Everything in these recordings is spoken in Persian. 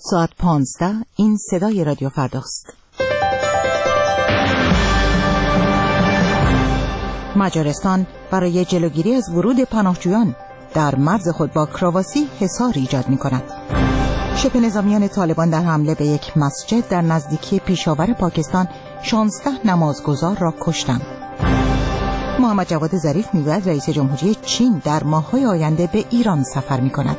ساعت 15 این صدای رادیو فرداست. مجارستان برای جلوگیری از ورود پناهجویان در مرز خود با کرواسی حصار ایجاد می‌کند. شبه نظامیان طالبان در حمله به یک مسجد در نزدیکی پیشاور پاکستان 16 نمازگزار را کشتند. محمد جواد ظریف می‌گوید رئیس جمهوری چین در ماه‌های آینده به ایران سفر می‌کند.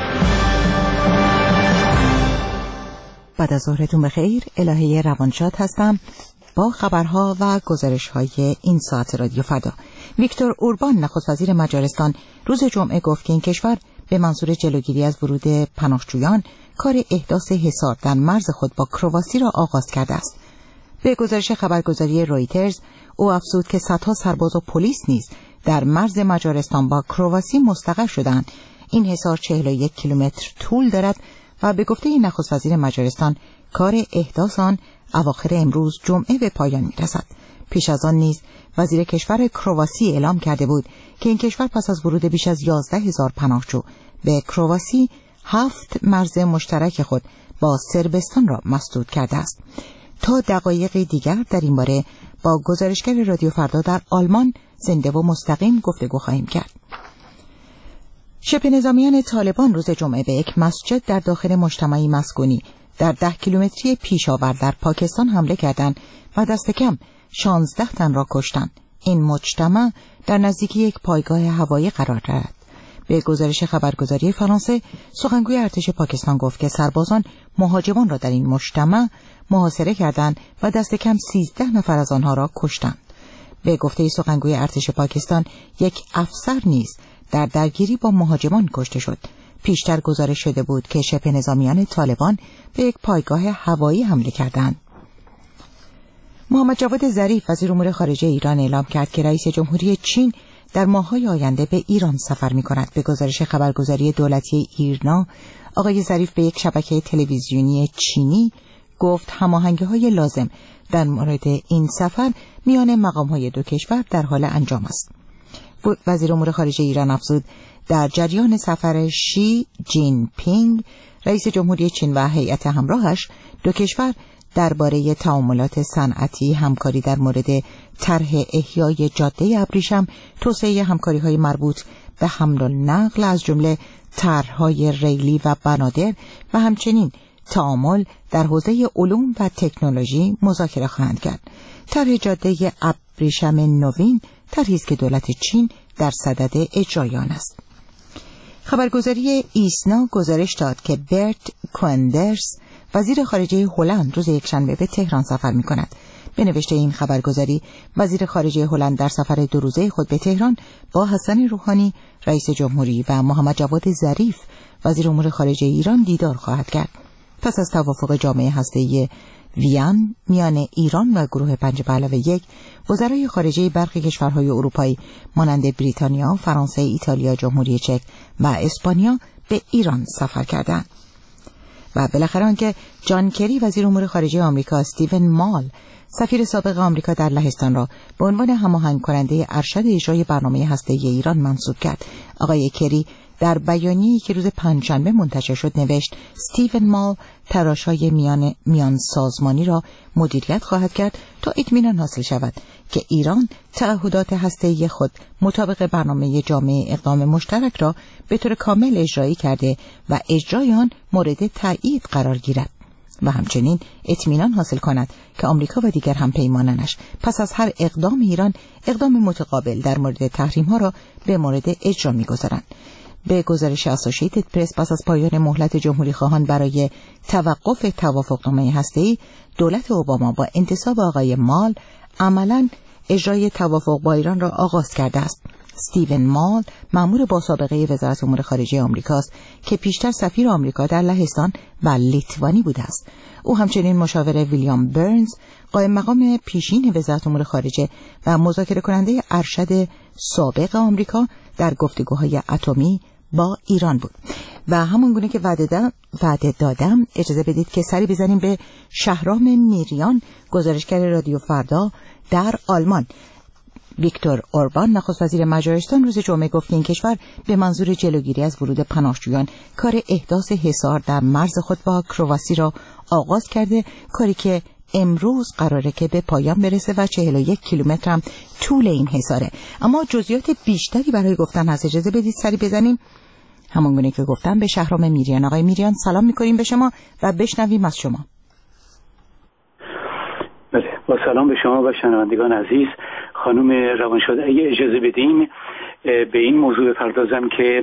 بعد از ظهرتون بخیر. الهه روانشاد هستم با خبرها و گزارش‌های این ساعت رادیو فردا. ویکتور اوربان نخست وزیر مجارستان روز جمعه گفت که این کشور به منظور جلوگیری از ورود پناهجویان کار احداث حصار در مرز خود با کرواسی را آغاز کرده است. به گزارش خبرگزاری رویترز او افزود که صدها سرباز و پلیس نیز در مرز مجارستان با کرواسی مستقر شدند. این حصار 41 کیلومتر طول دارد و به گفته نخست وزیر مجارستان کار احداث آن اواخر امروز جمعه به پایان می‌رسد. پیش از آن نیز وزیر کشور کرواسی اعلام کرده بود که این کشور پس از ورود بیش از 11,000 پناهجو به کرواسی 7 مرز مشترک خود با صربستان را مسدود کرده است. تا دقایقی دیگر در این باره با گزارشگر رادیو فردا در آلمان زنده و مستقیم گفتگو خواهیم کرد. شبه نظامیان طالبان روز جمعه به یک مسجد در داخل مجتمعی مسکونی در 10 کیلومتری پیشاور در پاکستان حمله کردند و دست کم 16 تن را کشتند. این مجتمع در نزدیکی یک پایگاه هوایی قرار دارد. به گزارش خبرگزاری فرانسه سخنگوی ارتش پاکستان گفت که سربازان مهاجمان را در این مجتمع محاصره کردند و دست کم 13 نفر از آنها را کشتند. به گفته سخنگوی ارتش پاکستان یک افسر نیز در درگیری با مهاجمان کشته شد. پیشتر گزارش شده بود که شبه نظامیان طالبان به یک پایگاه هوایی حمله کردند. محمد جواد ظریف وزیر امور خارجه ایران اعلام کرد که رئیس جمهوری چین در ماه‌های آینده به ایران سفر می‌کند. به گزارش خبرگزاری دولتی ایرنا آقای ظریف به یک شبکه تلویزیونی چینی گفت هماهنگی‌های لازم در مورد این سفر میان مقام‌های دو کشور در حال انجام است. وزیر امور خارجه ایران افزود در جریان سفر شی جین پینگ رئیس جمهوری چین و هیئت همراهش دو کشور درباره تعاملات صنعتی، همکاری در مورد طرح احیای جاده ابریشم، توسعه همکاری‌های مربوط به حمل و نقل از جمله طرح‌های ریلی و بنادر و همچنین تعامل در حوزه علوم و تکنولوژی مذاکره خواهند کرد. طرح جاده ابریشم نوین طرحی است که دولت چین در صدد اجرای آن است. خبرگزاری ایسنا گزارش داد که برت کوندرز وزیر خارجه هلند روز یکشنبه به تهران سفر می‌کند. به نوشته این خبرگزاری وزیر خارجه هلند در سفر 2 روزه خود به تهران با حسن روحانی رئیس جمهوری و محمد جواد ظریف وزیر امور خارجه ایران دیدار خواهد کرد. پس از توافق جامعه هسته‌ای وین میان ایران و گروه 5+1 وزرای خارجه برخی کشورهای اروپایی مانند بریتانیا، فرانسه، ایتالیا، جمهوری چک و اسپانیا به ایران سفر کردند. و بالاخره آنکه جان کری وزیر امور خارجه آمریکا استیون مال سفیر سابق آمریکا در لهستان را به عنوان هماهنگ کننده ارشد اجرای برنامه هسته‌ای ایران منصوب کرد. آقای کری در بیانیه‌ای که روز پنجشنبه منتشر شد نوشت استیون مال تلاش‌های میان سازمانی را مدیریت خواهد کرد تا اطمینان حاصل شود که ایران تعهدات هسته‌ای خود مطابق برنامه جامع اقدام مشترک را به طور کامل اجرایی کرده و اجرای آن مورد تایید قرار گیرد و همچنین اطمینان حاصل کند که آمریکا و دیگر همپیمانانش پس از هر اقدام ایران اقدام متقابل در مورد تحریم‌ها را به مورد اجرا می‌گذارند. به گزارش اسوسییتد پرس پس از پایان مهلت جمهوری خواهان برای توقف توافقنامه هسته‌ای دولت اوباما با انتصاب آقای مال عملاً اجرای توافق با ایران را آغاز کرده است. استیون مال مأمور با سابقه وزارت امور خارجه آمریکاست که پیشتر سفیر آمریکا در لهستان و لیتوانی بوده است. او همچنین مشاور ویلیام برنز قائم مقام پیشین وزارت امور خارجه و مذاکره کننده ارشد سابق آمریکا در گفتگوهای اتمی با ایران بود. و همون گونه که وعده دادم اجازه بدید که سری بزنیم به شهرام میریان گزارشگر رادیو فردا در آلمان. ویکتور اوربان نخست وزیر مجارستان روز جمعه گفت که این کشور به منظور جلوگیری از ورود پناهجویان کار احداث حصار در مرز خود با کرواسی را آغاز کرده، کاری که امروز قراره که به پایان برسه و 41 کیلومتر هم طول این حصاره. اما جزئیات بیشتری برای گفتن هست. اجازه بدید سری بزنیم همونگونه که گفتم به شهرام میریان. آقای میریان سلام میکنیم به شما و بشنویم از شما. بله، با سلام به شما و شنوندگان عزیز. خانم روانشاد، اگه اجازه بدین به این موضوع بپردازم که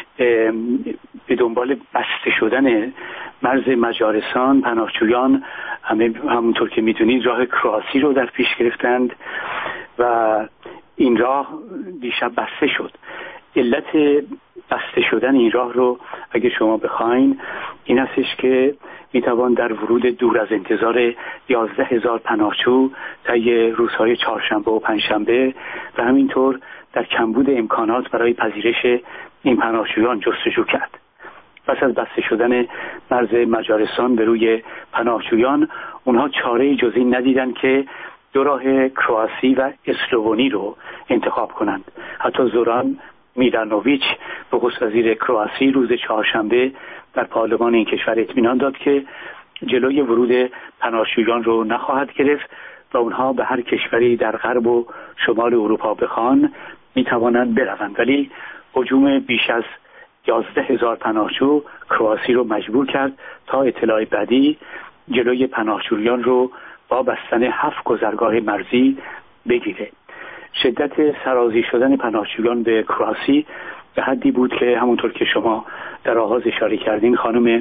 به دنبال بسته شدن مرز مجارستان پناهجویان همونطور که میدونید راه کرواسی رو در پیش گرفتند و این راه دیشب بسته شد. علت بسته شدن این راه رو اگه شما بخواین این هستش که میتوان در ورود دور از انتظار 11,000 پناهجو طی روزهای چهارشنبه و پنجشنبه و همینطور در کمبود امکانات برای پذیرش این پناهجویان جستجو کرد. پس از بسته شدن مرز مجارستان به روی پناهجویان اونها چاره جز این ندیدن که دو راه کرواسی و اسلوونی رو انتخاب کنند. حتی زوران میلانوویچ نخست وزیر کرواسی روز چهارشنبه در پارلمان این کشور اطمینان داد که جلوی ورود پناهجویان رو نخواهد گرفت و اونها به هر کشوری در غرب و شمال اروپا بخوان میتوانند بروند. ولی هجوم بیش از 11,000 پناهجو کرواسی رو مجبور کرد تا اطلاع بعدی جلوی پناهجویان رو با بستن 7 گذرگاه مرزی بگیره. شدت سرازی شدن پناهجویان به کرواسی به حدی بود که همونطور که شما در آغاز اشاره کردین خانم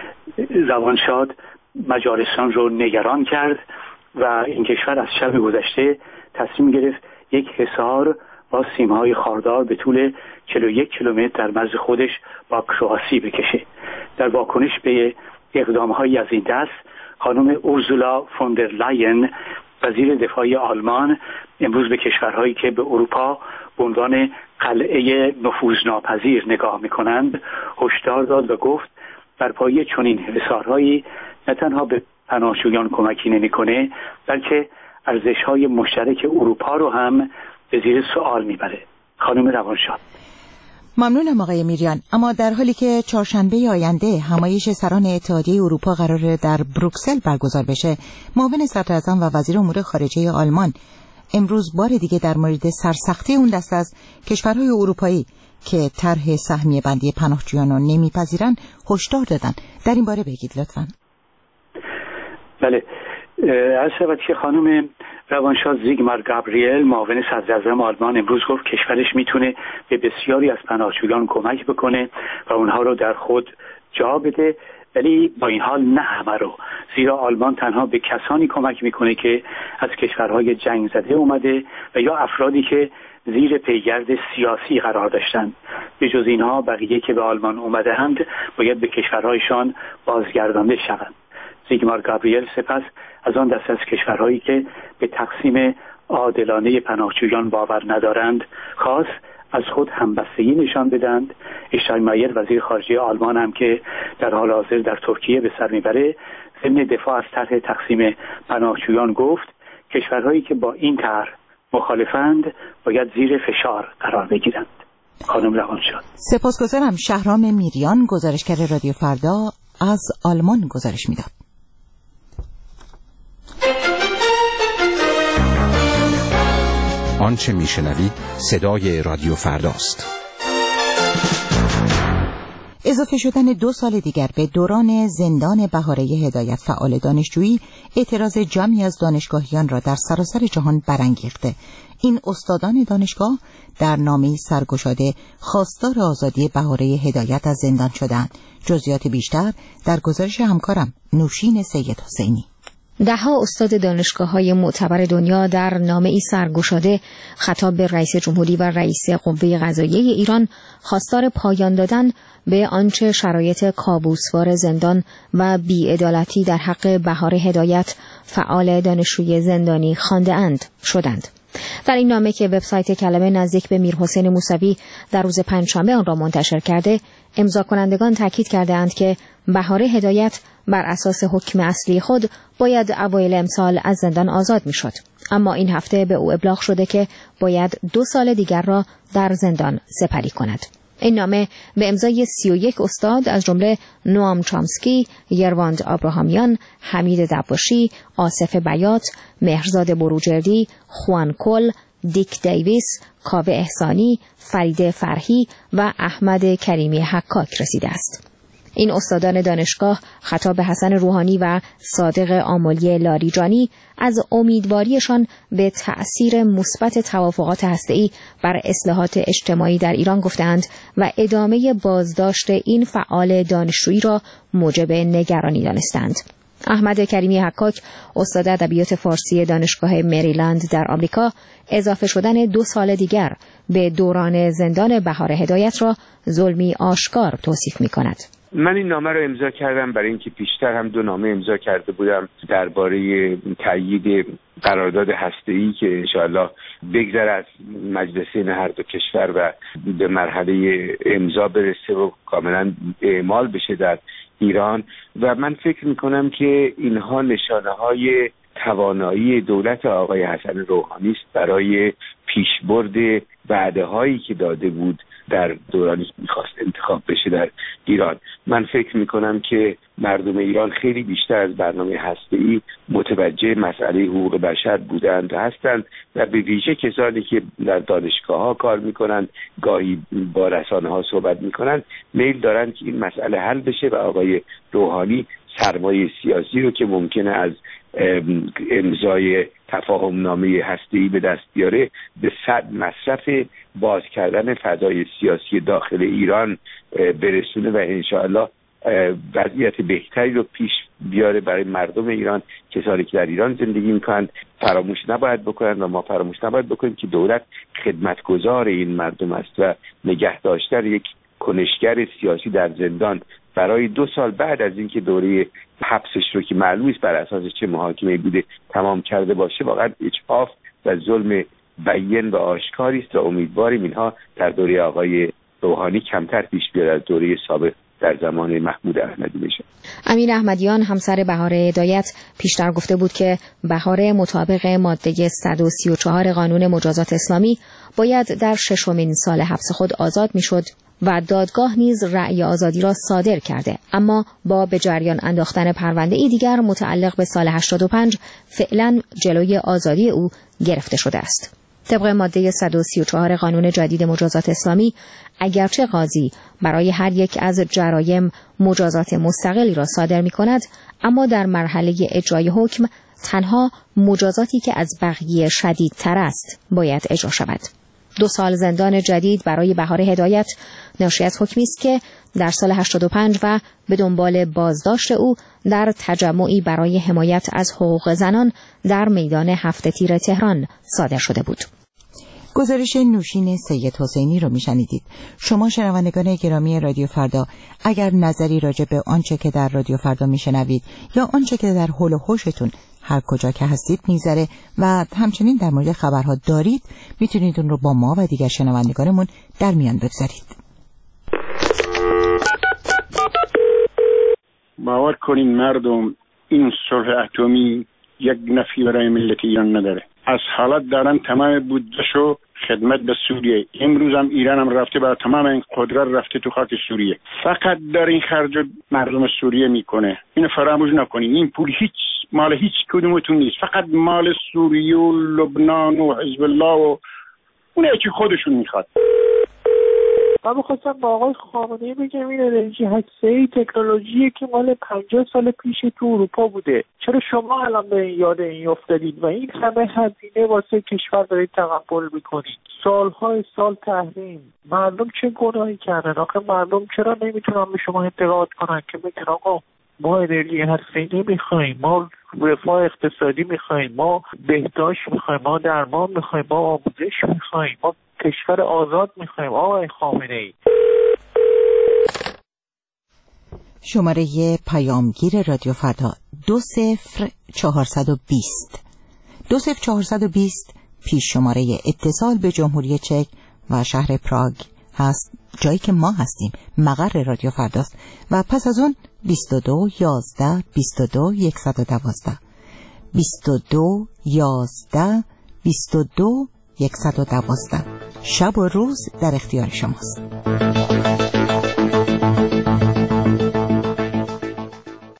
روانشاد مجارستان رو نگران کرد و این کشور از شب گذشته تصمیم گرفت یک حصار با سیم‌های خاردار به طول 41 کیلومتر در مرز خودش با کرواسی بکشه. در واکنش به اقدام‌های از این دست خانم اورزولا فون در لاین وزیر دفاع آلمان امروز به کشورهایی که به اروپا به عنوان قلعه نفوذناپذیر نگاه می‌کنند هشدار داد و گفت برپایی چنین حصارهایی نه تنها به پناهجویان کمکی نمی‌کنه بلکه ارزش‌های مشترک اروپا رو هم به زیر سوال میبره. خانم روانشاد. ممنونم آقای میریان. اما در حالی که چهارشنبه آینده همایش سران اتحادیه اروپا قراره در بروکسل برگزار بشه، معاون صدراعظم و وزیر امور خارجه آلمان امروز بار دیگه در مورد سرسختی اون دست از کشورهای اروپایی که طرح سهمیه بندی پناهجویان رو نمیپذیرن هشدار دادن. در این باره بگید لطفاً. بله، از شبت که خانم روانشاد زیگمار گابریل معاون صدراعظم آلمان امروز گفت کشورش میتونه به بسیاری از پناهجویان کمک بکنه و اونها رو در خود جا بده، ولی با این حال نه همه رو، زیرا آلمان تنها به کسانی کمک میکنه که از کشورهای جنگ زده اومده و یا افرادی که زیر پیگرد سیاسی قرار داشتند. به جز اینها بقیه که به آلمان اومده اند باید به کشورهایشان بازگردانده شوند. زیگمار گابریل سپس از آن دسته از کشورهایی که به تقسیم عادلانه پناهجویان باور ندارند خواست از خود همبستگی نشان بدند. اشتاینمایر وزیر خارجه آلمان هم که در حال حاضر در ترکیه به سر میبره ضمن دفاع از طرح تقسیم پناهجویان گفت کشورهایی که با این طرح مخالفند باید زیر فشار قرار بگیرند. خانم روانشاد. سپاسگزارم. شهرام میریان گزارشگر رادیو فردا از آلمان گزارش میداد. آنچه میشنوید صدای رادیو فرداست. اضافه شدن 2 سال دیگر به دوران زندان بهاره هدایت فعال دانشجویی اعتراض جمعی از دانشگاهیان را در سراسر جهان برانگیخته. این استادان دانشگاه در نامه‌ای سرگشاده خواستار آزادی بهاره هدایت از زندان شدند. جزئیات بیشتر در گزارش همکارم نوشین سید حسینی. ده‌ها استاد دانشگاه‌های معتبر دنیا در نامه‌ای سرگشاده خطاب به رئیس جمهوری و رئیس قوه قضاییه ایران خواستار پایان دادن به آنچه شرایط کابوسوار زندان و بی‌عدالتی در حق بهاره هدایت فعال دانشجوی زندانی خوانده‌اند شدند. در این نامه که وبسایت کلمه نزدیک به میرحسین موسوی در روز پنجشنبه آن را منتشر کرده، امضا کنندگان تاکید کرده‌اند که بهاره هدایت بر اساس حکم اصلی خود باید اوایل امسال از زندان آزاد می‌شد. اما این هفته به او ابلاغ شده که باید 2 سال دیگر را در زندان سپری کند. این نامه به امضای 31 استاد از جمله نوام چامسکی، یرواند آبراهامیان، حمید دباشی، آصف بیات، مهرزاد بروجردی، خوان کل، دیک دیویس، کاوه احسانی، فرید فرحی و احمد کریمی حکاک رسیده است. این استادان دانشگاه خطاب به حسن روحانی و صادق آملی لاریجانی از امیدواریشان به تأثیر مثبت توافقات هسته‌ای بر اصلاحات اجتماعی در ایران گفتند و ادامه بازداشت این فعال دانشجویی را موجب نگرانی دانستند. احمد کریمی حکاک، استاد ادبیات فارسی دانشگاه مریلند در آمریکا، اضافه شدن 2 سال دیگر به دوران زندان بهار هدایت را ظلمی آشکار توصیف می‌کند. من این نامه رو امضا کردم برای اینکه پیشتر هم 2 نامه امضا کرده بودم درباره تأیید قرارداد هسته‌ای که انشاءالله بگذره از مجلسین هر دو کشور و به مرحله امضا برسه و کاملا اعمال بشه در ایران. و من فکر میکنم که اینها نشانه‌های توانایی دولت آقای حسن روحانی است برای پیشبرد وعده‌هایی که داده بود در دورانی که می‌خواست انتخاب بشه در ایران. من فکر می‌کنم که مردم ایران خیلی بیشتر از برنامه هسته‌ای متوجه مسئله حقوق بشر بودند و هستند و به ویژه کسانی که در دانشگاه‌ها کار می‌کنند، گاهی با رسانه‌ها صحبت می‌کنند، میل دارند که این مسئله حل بشه و آقای روحانی سرمایه سیاسی رو که ممکنه از امضای تفاهم نامه هسته‌ای به دست بیاره به مصرف باز کردن فضای سیاسی داخل ایران برسونه و انشاءالله وضعیت بهتری رو پیش بیاره برای مردم ایران. کسانی که در ایران زندگی میکنند فراموش نباید بکنند و ما فراموش نباید بکنیم که دولت خدمتگزار این مردم است و نگه داشتن یک کنشگر سیاسی در زندان برای 2 سال بعد از اینکه دوره حبسش رو که معلوم است بر اساس چه محاکمه‌ای بوده تمام کرده باشه واقعا اجحاف و ظلم بیان و آشکاری است و امیدواریم اینها در دوره آقای روحانی کمتر پیش بیاد از دوره سابق در زمان محمود احمدی نژاد. امین احمدیان همسر بهار هدایت پیشتر گفته بود که بهار مطابق ماده 134 قانون مجازات اسلامی باید در 6مین سال حبس خود آزاد میشد و دادگاه نیز رأی آزادی را صادر کرده، اما با به جریان انداختن پرونده‌ای دیگر متعلق به سال 85 فعلا جلوی آزادی او گرفته شده است. طبق ماده 134 قانون جدید مجازات اسلامی اگرچه قاضی برای هر یک از جرایم مجازات مستقلی را صادر می‌کند، اما در مرحله اجرای حکم تنها مجازاتی که از بقیه شدیدتر است باید اجرا شود. 2 سال زندان جدید برای بهار هدایت ناشی از حکمی است که در سال 85 و به دنبال بازداشت او در تجمعی برای حمایت از حقوق زنان در میدان 7 تیر تهران صادر شده بود. گزارش نوشین سید حسینی رو میشنیدید. شما شنوندگان گرامی رادیو فردا اگر نظری راجع به آنچه که در رادیو فردا میشنوید یا آنچه که در حول و حوشتون هر کجا که هستید میگذره و همچنین در مورد خبرها دارید، میتونید اون رو با ما و دیگر شنوندگانمون در میان بگذارید. باور کنین مردم، این صلح اتمی یک نفعی برای ملت ایران نداره. از حالت دارن تمام بودجه‌شو خدمت به سوریه. امروز هم ایران هم رفته برای تمام این قدرت رفته تو خاک سوریه، فقط در این خرج مردم سوریه میکنه. اینو فراموش نکنین. این پول مال هیچ کدومتون نیست، فقط مال سوریه و لبنان و حزب الله و اونه که خودشون میخواد. من می‌خواستم با آقای خامنه‌ای بگم این انرژی هسته‌ای تکنولوژیه که مال 50 سال پیش تو اروپا بوده. چرا شما الان به یاد این افتادید و این همه هزینه واسه کشور دارید تقبل می‌کنید؟ سال‌های سال تحریم. مردم چه گناهی کردن؟ آخه مردم چرا نمیتونن به شما اعتقاد کنن که بگن آقا ما انرژی هسته‌ای نمی‌خوایم، ما رفاه اقتصادی می‌خوایم، ما بهداشت می‌خوایم، ما درمان می‌خوایم، ما آموزش می‌خوایم، ما کشور آزاد می‌خوایم. آقای خامنه‌ای. شماره پیامگیر رادیو فردا 20420 20420 پیش شماره اتصال به جمهوری چک و شهر پراگ هست، جایی که ما هستیم مقر رادیو فرداست، و پس از اون 22 11 22 112 22 11 22 112. شب و روز در اختیار شماست.